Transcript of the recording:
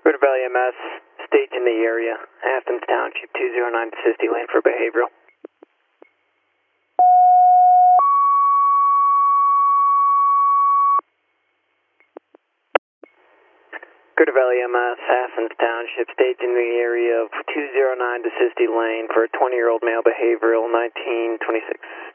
Ritter Valley MS, stage in the area, Athens Township, 209 to 60 lane for behavioral. Ritter Valley MS, Athens Township, stage in the area of 209 to 60 lane for a 20-year-old male behavioral, 1926.